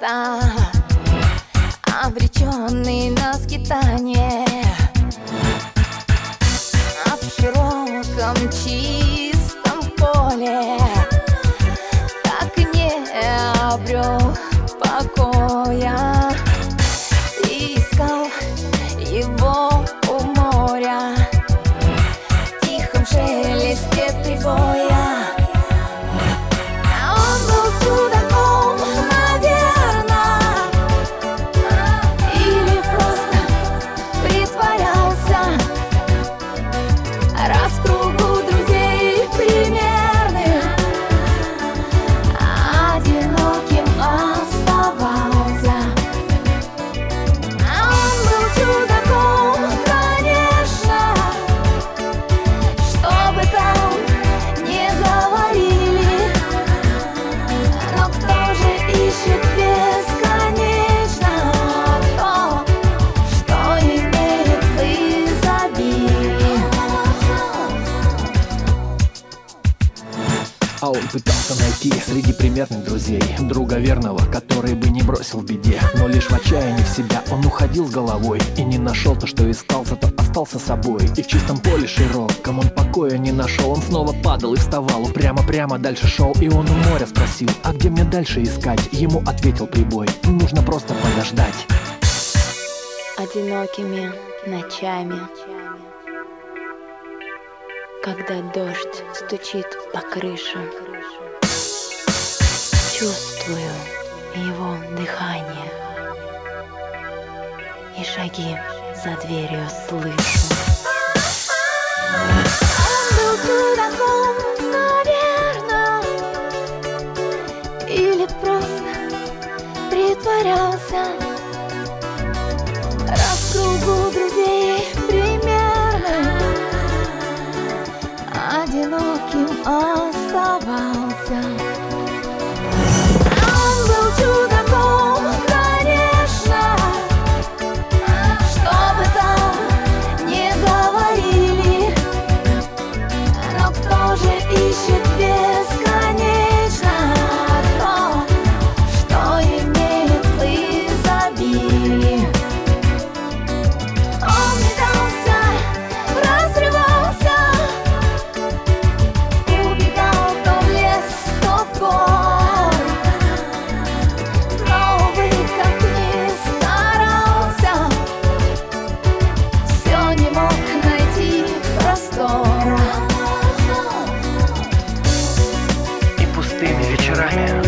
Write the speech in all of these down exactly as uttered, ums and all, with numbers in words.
место, обреченный на скитание, а в широком чистом поле так и не обрел покоя. И искал его у моря, в тихом шелесте прибоя. А он пытался найти среди примерных друзей друга верного, который бы не бросил в беде. Но лишь в отчаянии в себя он уходил с головой и не нашел то, что искал, зато остался собой. И в чистом поле широком он покоя не нашел. Он снова падал и вставал, упрямо-прямо дальше шел. И он у моря спросил: а где мне дальше искать? Ему ответил прибой: нужно просто подождать. Одинокими ночами, когда дождь стучит по крыше, чувствую его дыхание и шаги за дверью слышу. Он был чудаком, наверно, или просто притворялся. Раз в кругу друзей примерно одиноким оставался. Он был чудаком, конечно, что бы там ни говорили, но кто же ищет бесконечно то, что имеет в изобилии? Он метался, разрывался, убегал то в лес, то в гор, но, увы, как ни старался, все не мог найти простора. И пустыми вечерами,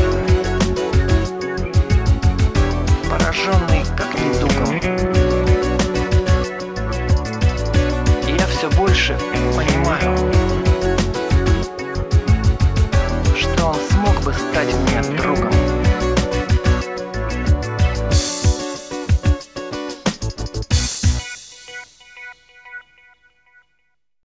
пораженный как недугом, я все больше понимаю,